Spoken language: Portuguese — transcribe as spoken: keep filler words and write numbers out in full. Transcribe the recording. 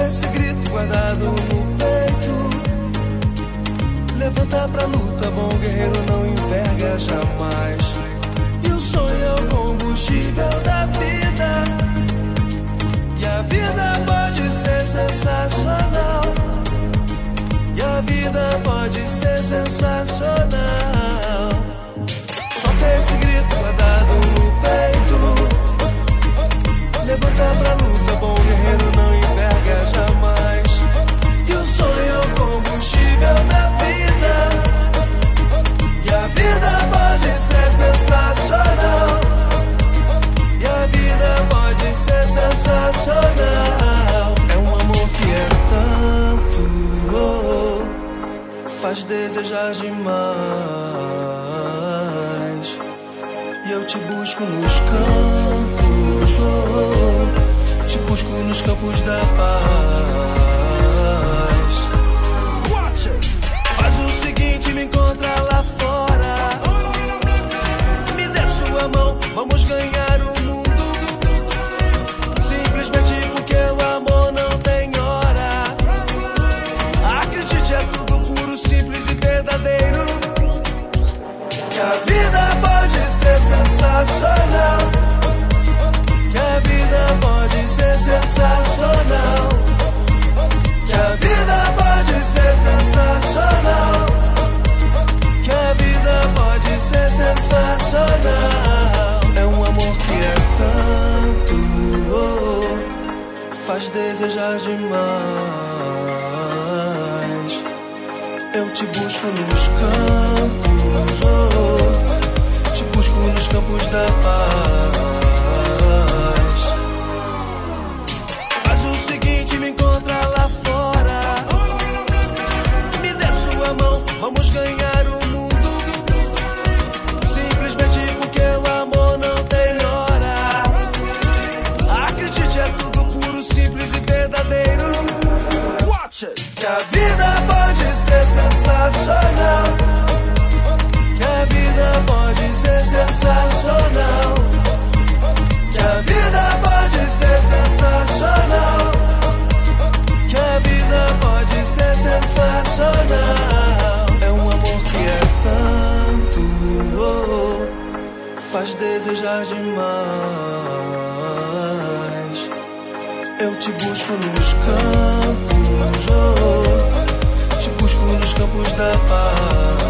esse grito guardado no peito. Levanta pra luta, bom guerreiro não enverga jamais. E o sonho é o combustível da vida. E a vida pode ser sensacional. E a vida pode ser sensacional. Solta esse grito guardado no peito. Levanta pra luta, bom guerreiro não enverga jamais. E o sonho é o combustível da vida. E a vida pode ser sensacional. E a vida pode ser sensacional. É um amor que é tanto, oh, oh, faz desejar demais. E eu te busco nos campos, oh, oh, te busco nos campos da paz. Faz o seguinte, me encontra lá fora. Me dê sua mão, vamos ganhar o mundo. Simplesmente porque o amor não tem hora. Acredite, é tudo puro, simples e verdadeiro. Que a vida pode ser sensacional. Que a vida pode ser sensacional. Que a vida pode ser sensacional. Que a vida pode ser sensacional. É um amor que é tanto, oh, oh, faz desejar demais. Eu te busco nos campos, oh, oh, te busco nos campos da paz. Faz o seguinte, me encontra lá fora. Me dê sua mão, vamos ganhar o mundo. Simplesmente porque o amor não tem hora. Acredite, é tudo puro, simples e verdadeiro. Watch it. Que a vida pode ser sensacional. Que a vida pode ser sensacional. Que a vida pode ser sensacional. Que a vida pode ser sensacional. É um amor que é tanto, oh, oh, faz desejar demais. Eu te busco nos campos, oh, oh, te busco nos campos da paz.